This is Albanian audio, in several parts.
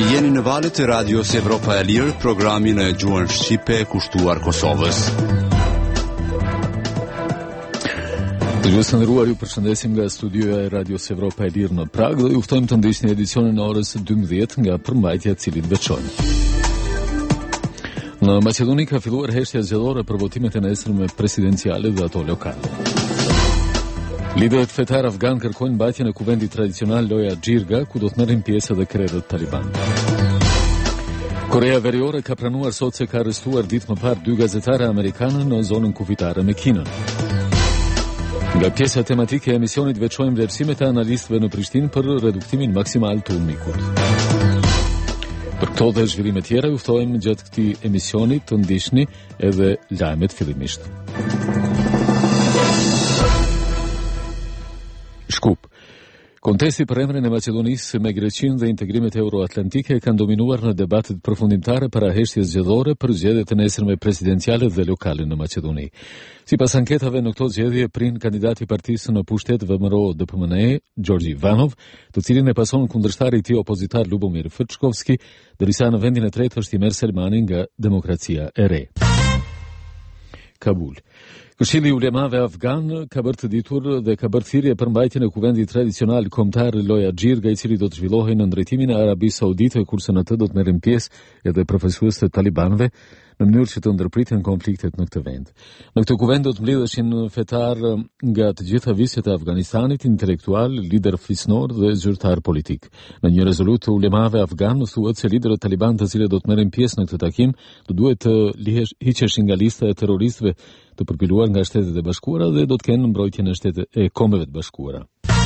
Jeni në valët e radios Evropa e Lirë, programin e gjuhën shqipe kushtuar Kosovës. Të gjithë ndëruar, ju përshëndesim nga studioja e radios Evropa e Lirë në Prag dhe ju ftojmë të ndiqni edicionin e orës 12 nga përmbajtja cilin veçojmë. Në Maqedoni ka filluar heshtja zgjedhore për votimet e nesërme presidenciale dhe ato lokale. Liderët fetar afgan kërkojnë mbajtjen e kuvendit tradicional Loja Xhirga, ku do të merrin pjesë edhe krerët Taliban. Korea Veriore ka pranuar sot se ka arrestuar ditë më parë 2 gazetare amerikanë në zonën kufitare me Kinën. Nga pjesa tematike e emisionit veçojmë vlerësimet e analistëve në Prishtinë për reduktimin maksimal të ulmikut. Për këto dhe zhvillime tjera ju ftojmë gjatë këtij emisioni të ndiqni edhe lajmet fillimisht. Shkup. Kontesti për emrin e Maqedonisë me Greqinë dhe integrimet euroatlantike kanë dominuar në debatet përfundimtare para heshtjes zgjedhore për zgjedhjet e nesërme presidenciale dhe lokale në Maqedoni. Sipas anketave në këto zgjedhje prin kandidati i partisë në pushtet VMRO-DPMNE, Gjorgji Ivanov, të cilin e pason kundërshtari i tij opozitar Lubomir Fëçkovski, ndërsa në vendin e tretë është Imer Selmani nga Demokracia e Re. Kabul. Këshilli i ulemave afgan ka bërë të ditur dhe ka bërë thirrje për mbajtjen e kuvendit tradicional kombëtar Loja Xhirga, i cili do të zhvillohej në drejtimin e Arabisë Saudite, kurse në të do të merren pjesë edhe profesuesët e talibanëve në mënyrë që të ndërpriten konfliktet në këtë vend. Në këtë kuvend do të mbledheshin fetar nga të gjitha visjet e Afganistanit, intelektual, lider fisnor dhe zyrtar politik. Në një rezolutë të ulemave afgan thuhet se liderët taliban të cilët do të merren pjesë në këtë takim do duhet të hiqeshin nga lista e terroristëve të përpiluar nga Shtetet e Bashkuara dhe do të kenë mbrojtjen e Kombeve të Bashkuara.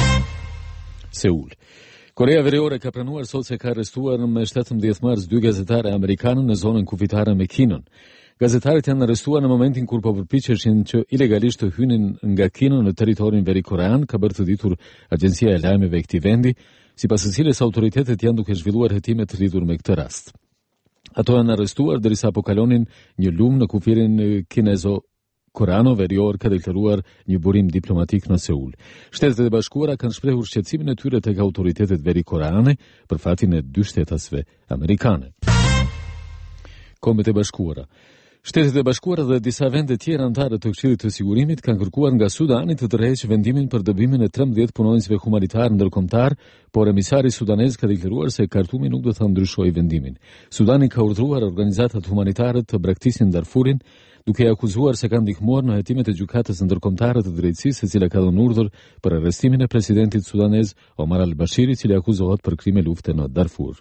Seul. Korea Veriore ka pranuar sot se ka arrestuar me 17 mars 2 gazetare amerikanë në zonën kufitare me Kinën. Gazetarët janë arrestuar në momentin kur po përpiqeshin që ilegalisht të hynin nga Kina në territorin verikorean, ka bërë të ditur Agjencia e Lajmeve e këtij vendi, sipas së cilës autoritetet janë duke zhvilluar hetime të lidhur me këtë rast. Ato janë arrestuar derisa po kalonin një lumë në kufirin Koreano Verior ka deklaruar një burim diplomatik në Seul. Shtetet e Bashkuara kanë shprehur shqetësimin e tyre tek autoritetet verikoreane për fatin e 2 shtetasve amerikane. Kombet e Bashkuara. Shtetet e Bashkuara dhe disa vende tjera anëtare të Këshillit të Sigurimit kanë kërkuar nga Sudani të tërheqë vendimin për dëbimin e 13 punonjësve humanitar ndërkombëtar, por emisari sudanez ka deklaruar se Kartumi nuk do të ndryshojë vendimin. Sudani ka urdhëruar organizatat humanitare të braktisin Darfurin, duke akuzuar se kanë ndihmuar në hetimet e gjykatës ndërkombëtare të drejtësisë, e cila ka dhënë urdhër për arrestimin e presidentit sudanez Omar al-Bashir, i cili akuzohet për krime lufte në Darfur.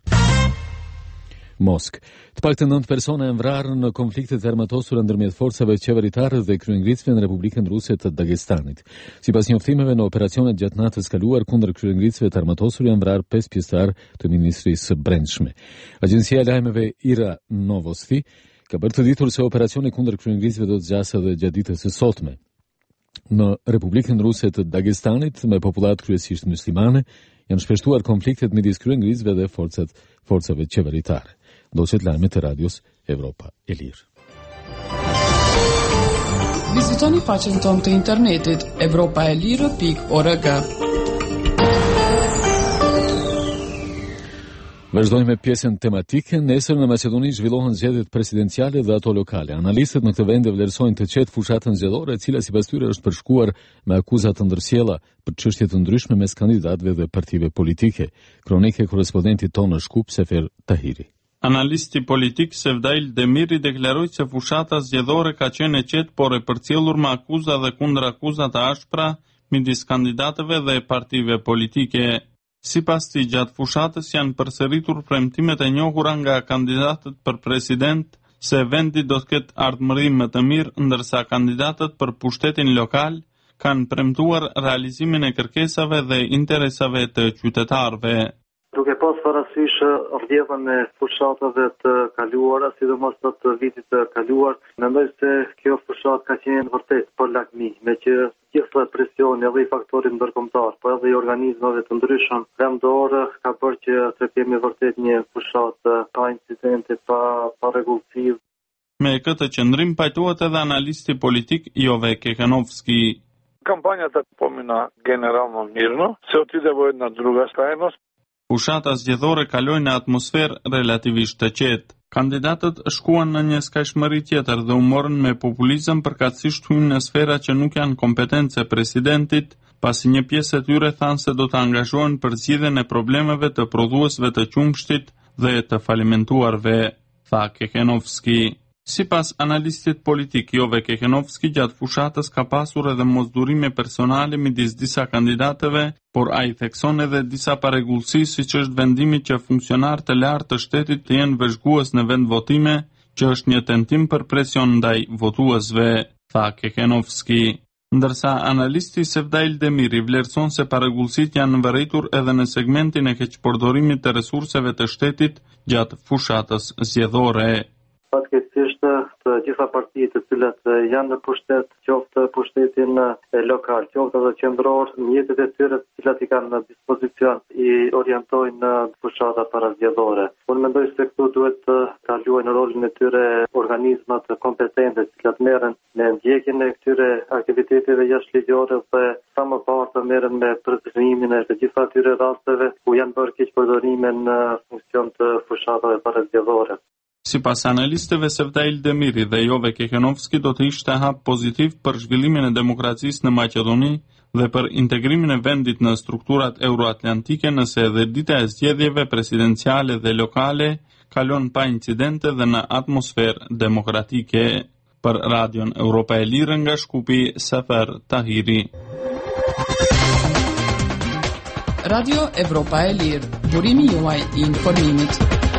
Mosk. Të paktën 9 persona janë vrarë në konfliktet e armatosura ndërmjet forcave qeveritare dhe kryengritsve në Republikën Ruse të Dagestanit. Sipas njoftimeve, në operacionet gjatë natës kaluar kundër kryengritsve të armatosur janë vrarë 5 pjesëtar të Ministrisë së Brendshme. Agjencia e lajmeve IRA Novosti ka bërë të ditur se operacioni kundër kryengritsve do të zgjasë edhe gjatë ditës së sotme. Në Republikën Ruse të Dagestanit, me popullat kryesisht muslimane, janë shpeshtuar konfliktet midis kryengritsve dhe forcave qeveritare. Ndoqet lajmet e radios Evropa e Lirë. Vizitoni faqen tonë të internetit europaelire.org. Vazhdojmë me pjesën tematike. Nesër në Maqedoni zhvillohen zgjedhjet presidenciale dhe ato lokale. Analistët në këtë vend vlerësojnë të qetë fushatën zgjedhore, e cila sipas tyre është përshkuar me akuza të ndërsjella për çështje të ndryshme mes kandidatëve dhe partive politike. Kronike korrespondentit tonë në Shkup, Sefer Tahiri. Analisti politik Sevdail Demiri deklaroi se fushata zgjedhore ka qenë e qetë, por e përcjellur me akuza dhe kundërakuza të ashpra midis kandidatëve dhe partive politike. Sipas tij, gjatë fushatës janë përsëritur premtimet e njohura nga kandidatët për president se vendi do të ketë ardhmërim më të mirë, ndërsa kandidatët për pushtetin lokal kanë premtuar realizimin e kërkesave dhe interesave të qytetarëve. Duke pas parasysh rrjedhën e fushatave të kaluara, sidomos të vitit të kaluar, mendoj se kjo fushat ka qenë vërtet për lakmi, me që gjithë presioni edhe i faktorit ndërkombëtar, po edhe i organizmave të ndryshëm vendore ka bërë që të kemi vërtet një fushat pa incidente, pa rregullsi. Me këtë qëndrim pajtohet edhe analisti politik Jove Kekanovski. Кампанията помина генерално мирно, се отиде во една друга крајност. Fushata zgjedhore kaloi në atmosferë relativisht të qetë. Kandidatët shkuan në një skajshmëri tjetër dhe u morën me populizëm përkatësisht hynë në sfera që nuk janë kompetence e presidentit, pasi një pjesë e tyre thanë se do të angazhohen për zgjidhjen e problemeve të prodhuesve të qumshtit dhe të falimentuarve, tha Kekenovski. Sipas analistit politik Jove Kekenovski, gjatë fushatës ka pasur edhe mosdurime personale midis disa kandidatëve, por ai thekson edhe disa parregullsi, siç është vendimi që funksionar të lartë të shtetit të jenë vëzhgues në vend votime, që është një tentim për presion ndaj votuesve, tha Kekenovski. Ndërsa analisti Sevdail Demiri vlerëson se parregullsit janë vërejtur edhe në segmentin e keqpërdorimit të resurseve të shtetit gjatë fushatës zgjedhore. Fatkeqësisht të gjitha partitë të cilat janë në pushtet, qoftë pushtetin lokal, qoftë edhe qendror, mjetet e tyre të cilat i kanë në dispozicion i orientojnë në fushata parazgjedhore. Unë mendoj se këtu duhet të kaluajnë rolin e tyre organizmat kompetente të cilat merren me ndjekjen e këtyre aktiviteteve jashtëligjore dhe sa më parë të merren me përcaktimin e të gjitha atyre rasteve ku janë bërë keqpërdorime në funksion të fushatave parazgjedhore. Sipas analistëve Sevdail Demiri dhe Jove Kekenovski, do të ishte hap pozitiv për zhvillimin e demokracisë në Maqedoni dhe për integrimin e vendit në strukturat euroatlantike nëse edhe dita e zgjedhjeve presidenciale dhe lokale kalon pa incidente dhe në atmosferë demokratike. Për Radion Europa e Lirë nga Shkupi, Sefer Tahiri. Radio Europa e Lirë, burimi juaj i informimit.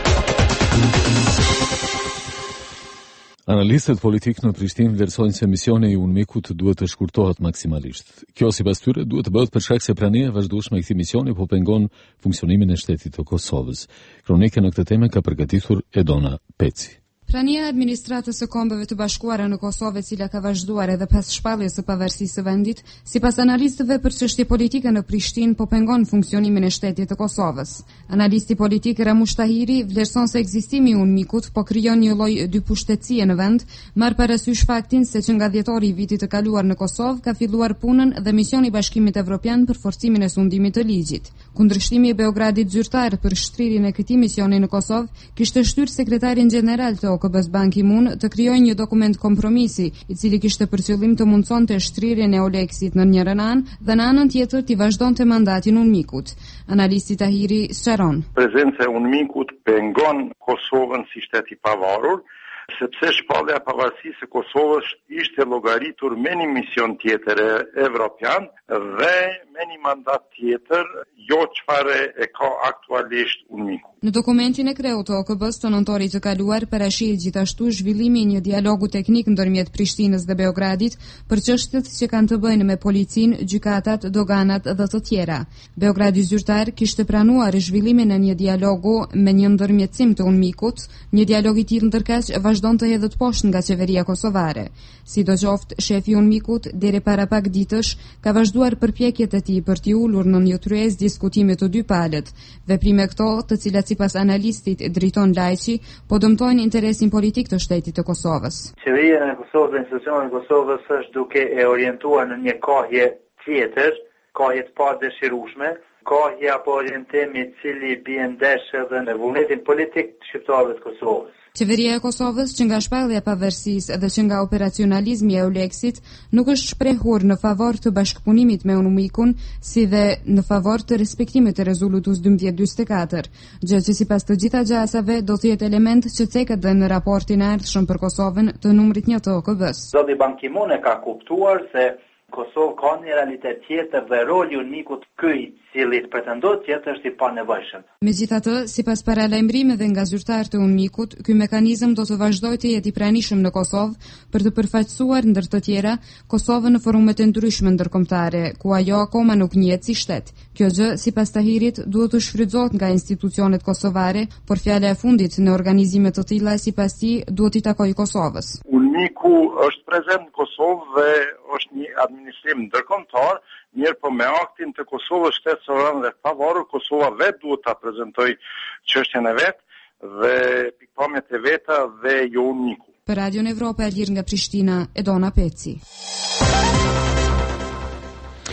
Analistët politik në Prishtinë vlerësojnë se misioni i UNMIK-ut duhet të shkurtohet maksimalisht. Kjo sipas tyre duhet të bëhet për shkak se prania e vazhdueshme e këtij misioni po pengon funksionimin e shtetit të Kosovës. Kronikën në këtë temë ka përgatitur Edona Peci. Prania e administratës së Kombeve të Bashkuara në Kosovë, e cila ka vazhduar edhe pas shpalljes së pavarësisë së vendit, sipas analistëve për çështje politike në Prishtinë po pengon funksionimin e shtetit të Kosovës. Analisti politik Ramush Tahiri vlerëson se ekzistimi i UNMIK-ut po krijon një lloj dypushtetësie në vend, marr parasysh faktin se që nga dhjetori i vitit të kaluar në Kosovë ka filluar punën dhe misioni i Bashkimit Evropian për forcimin e sundimit të ligjit. Kundërshtimi i Beogradit zyrtar për shtrirjen e këtij misioni në Kosovë kishte shtyrë sekretarin gjeneral të OKB-s Ban Ki-moon të krijojë një dokument kompromisi, i cili kishte për qëllim të mundsonte shtrirjen e Oleksit në njërin anë dhe në anën tjetër të vazhdonte mandatin UNMIK-ut. Analisti Tahiri sqaron. Prezenca e UNMIK-ut pengon Kosovën si shtet i pavarur, sepse shpallja e pavarësisë së Kosovës ishte llogaritur me një mision tjetër evropian dhe me një mandat tjetër, jo çfarë e ka aktualisht UNMIK-u. Në dokumentin e kreut të OKB-s të nëntorit të kaluar parashihet gjithashtu zhvillimi i një dialogu teknik ndërmjet Prishtinës dhe Beogradit për çështjet që kanë të bëjnë me policinë, gjykatat, doganat dhe të tjera. Beogradi zyrtar kishte pranuar zhvillimin e një dialogu me një ndërmjetësim të UNMIK-ut, një dialog i tillë ndërkaq vazhdon të hedhët poshtë nga qeveria kosovare. Sidoqoftë, shefi i UNMIK-ut deri para pak ditësh ka vazhduar përpjekjet e tij për t'i ulur në një tryezë diskutime të dy palët. Veprime këto, të cilat sipas analistit Driton Lajçi, po dëmtojnë interesin politik të shtetit të Kosovës. Qeveria e Kosovës dhe institucionet e Kosovës është duke e orientuar në një kohje tjetër, kohje të padëshirueshme, kohje apo orientimi i cili bie ndesh edhe në vullnetin politik të shqiptarëve të Kosovës. Qeveria e Kosovës, që nga shpallja e pavarësisë dhe që nga operacionalizmi e Oleksit, nuk është shprehur në favor të bashkëpunimit me UNMIK-un, si dhe në favor të respektimit të rezolutës 1244, gjë që sipas të gjitha gjasave do të jetë element që ceket dhe në raportin e ardhshëm për Kosovën të numrit 1 të OKB-s. Zoti Ban Ki-moon e ka kuptuar se Kosovë ka një realitet tjetër dhe roli i UNMIK-ut ky i cili pretendohet tjetër është i panevojshëm. Megjithatë, sipas paralajmërimeve nga zyrtarët e UNMIK-ut, ky mekanizëm do të vazhdojë të jetë i pranishëm në Kosovë për të përfaqësuar ndër të tjera Kosovën në forumet e ndryshme ndërkombëtare, ku ajo akoma nuk njihet si shtet. Kjo gjë, sipas Tahirit, duhet të shfrytëzohet nga institucionet kosovare, por fjala e fundit në organizime të tilla sipas tij duhet i takojë Kosovës. UNMIK-u është prezent në Kosovë dhe është një administrim ndërkombëtar, mirë po me aktin të Kosovës shtetësore dhe pavarur, Kosova vetë duhet ta prezantojë çështjen e vet dhe pikpamjet e veta dhe jo UNMIK-u. Për Radion Evropa e Lirë nga Prishtina, Edona Peci.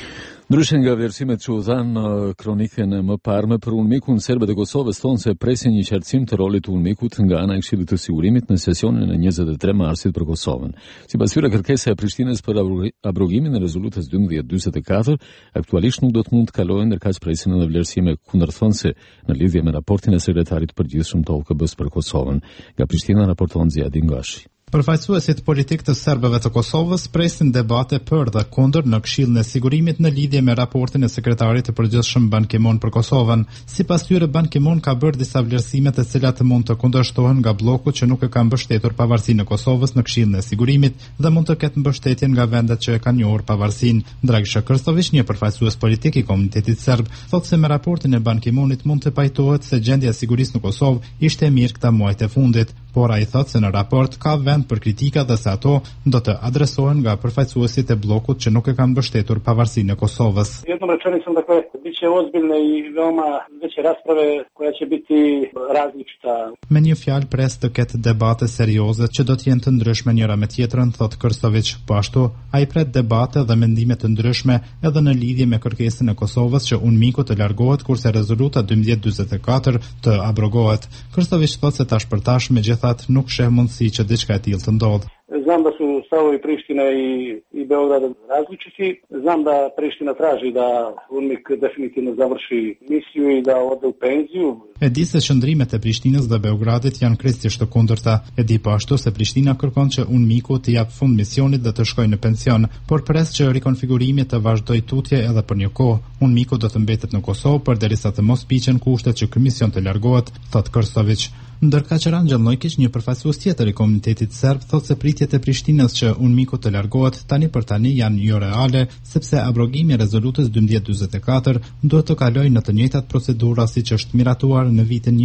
Ndryshe nga vlerësimet që u dhanë në kronikën e mëparme për UNMIK-un, serbët e Kosovës thonë se presin një qartësim të rolit të UNMIK-ut nga ana e Këshillit të Sigurimit në sesionin e 23 marsit për Kosovën. Sipas tyre, kërkesa e Prishtinës për abrogimin e rezolutës 1244 aktualisht nuk do të mund të kalojë ndërkaq presin edhe vlerësime kundërthonëse në lidhje me raportin e sekretarit përgjithshëm të OKB-s për Kosovën. Nga Prishtina raporton Ziadin Gashi. Përfaqësuesit politik të serbëve të Kosovës presin debate për dhe kundër në Këshillin e Sigurimit në lidhje me raportin e sekretarit të përgjithshëm Ban Ki-moon për Kosovën. Sipas tyre, Ban Ki-moon ka bërë disa vlerësime të cilat mund të kundërshtohen nga bloku që nuk e ka mbështetur pavarësinë e Kosovës në Këshillin e Sigurimit dhe mund të ketë mbështetje nga vendet që e kanë njohur pavarësinë. Dragisha Krstović, një përfaqësues politik i komunitetit serb, thotë se me raportin e Ban Ki-moonit mund të pajtohet se gjendja e sigurisë në Kosovë ishte e mirë këta muajt e fundit, por ai thotë se në raport ka vend për kritika dhe se ato do të adresohen nga përfaqësuesit e bllokut që nuk e kanë mbështetur pavarësinë e Kosovës. Jednom rečenicom, dakle, biće ozbiljne i veoma veće rasprave koja će biti različita. Me një fjalë pres të ketë debate serioze që do të jenë të ndryshme njëra me tjetrën, thotë Krstović. Po ashtu, ai pret debate dhe mendime të ndryshme edhe në lidhje me kërkesën e Kosovës që UNMIK-u të largohet kurse rezoluta 1244 të abrogohet. Krstović thotë se tash për tash megjithatë nuk sheh mundësi që diçka e tillë të ndodhë. Znam da su stavovi Prištine i Beograda različiti. Znam da Priština traži da UNMIK definitivno završi misiju i da ode u penziju. E di se qëndrimet e Prishtinës dhe Beogradit janë krejtësisht të kundërta. E di po ashtu se Prishtina kërkon që UNMIK-u të jap fund misionit dhe të shkojë në pension, por pres që rikonfigurimi të vazhdojë tutje edhe për një kohë. UNMIK-u do të mbetet në Kosovë përderisa të mos piqen kushtet që ky mision të largohet, thotë Krstović. Ndërka që Rangjel Nojkić, një përfaqësues tjetër i komunitetit serb, thotë se pritjet e Prishtinës që UNMIK-u të largohet tani për tani janë jo reale, sepse abrogimi i rezolutës 1244 duhet të kalojë në të njëjtat procedura siç është miratuar në vitin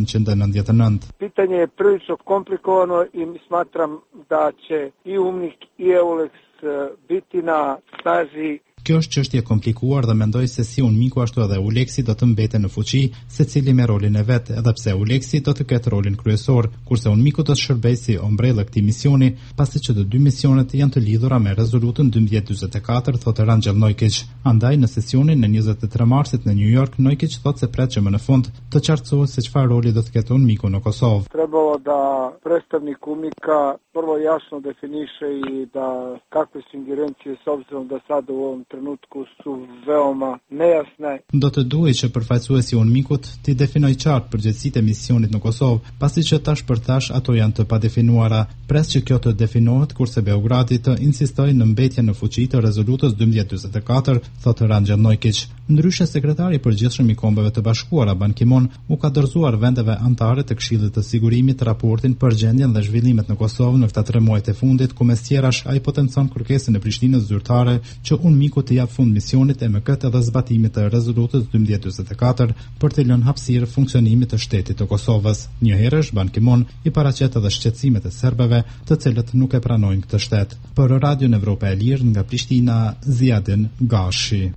1999. Pitanje je prilično komplikovano i smatram da će i UNMIK i EULEX biti na snazi. Kjo është çështje komplikuar dhe mendoj se si UNMIK-u ashtu edhe ULEX-i do të mbeten në fuqi, secili me rolin e vet, edhe pse ULEX-i do të ketë rolin kryesor, kurse UNMIK-u do të shërbejë si ombrellë këtij misioni, pasi që të dy misionet janë të lidhura me rezolutën 1244, thotë Rangjel Nojkić. Andaj në sesionin e 23 marsit në New York, Nojkić thotë se pret që më në fund të qartësohet se çfarë roli do të ketë UNMIK-u në Kosovë. Trebalo da predstavnik UNMIK-a prvo jasno definiše i da kakve su ingerencije s obzirom da sada u ovom trenutku su veoma nejasne. Do të duhej që përfaqësuesi i UNMIK-ut të definojë qartë përgjegjësitë e misionit në Kosovë, pasi që tash për tash ato janë të padefinuara. Pres që kjo të definohet kurse Beogradi të insistojë në mbetjen në fuqi të rezolutës 1244, thotë Rangjel Nojkić. Ndryshe, sekretari i përgjithshëm i Kombeve të Bashkuara Ban Ki-moon u ka dorëzuar vendeve anëtare të Këshillit të Sigurimit raportin për gjendjen dhe zhvillimet në Kosovë në këta 3 muajt e fundit, ku mes tjerash ai potencon kërkesën e Prishtinës zyrtare që UNMIK-u të jap fund misionit e me këtë edhe zbatimit të rezolutës 1244 për të lënë hapësirë funksionimit të shtetit të Kosovës. Një herësh Ban Ki-moon i paraqet edhe shqetësimet e serbëve, të cilët nuk e pranojnë këtë shtet. Për Radion Evropa e Lirë nga Prishtina, Ziadin Gashi.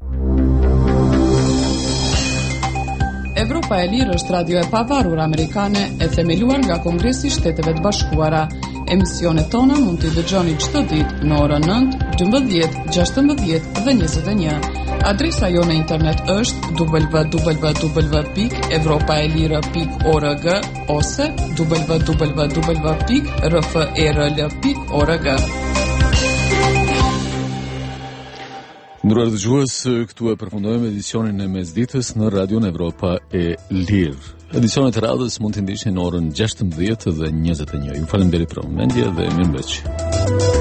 Evropa e Lirë është radio e pavarur amerikane e themeluar nga Kongresi i Shteteve të Bashkuara. Emisionet tona mund t'i dëgjoni çdo ditë në orën 9, 12, 16 dhe 21. Adresa jonë në internet është www.evropaelire.org ose www.rferl.org. Ndruar dëgjues, këtu e përfundojmë edicionin e mesditës në Radion Evropa e Lirë. Edicionet e radhës mund të ndiqni në orën 16 dhe 21. Ju falenderoj për vëmendje dhe mirëmbëngjes.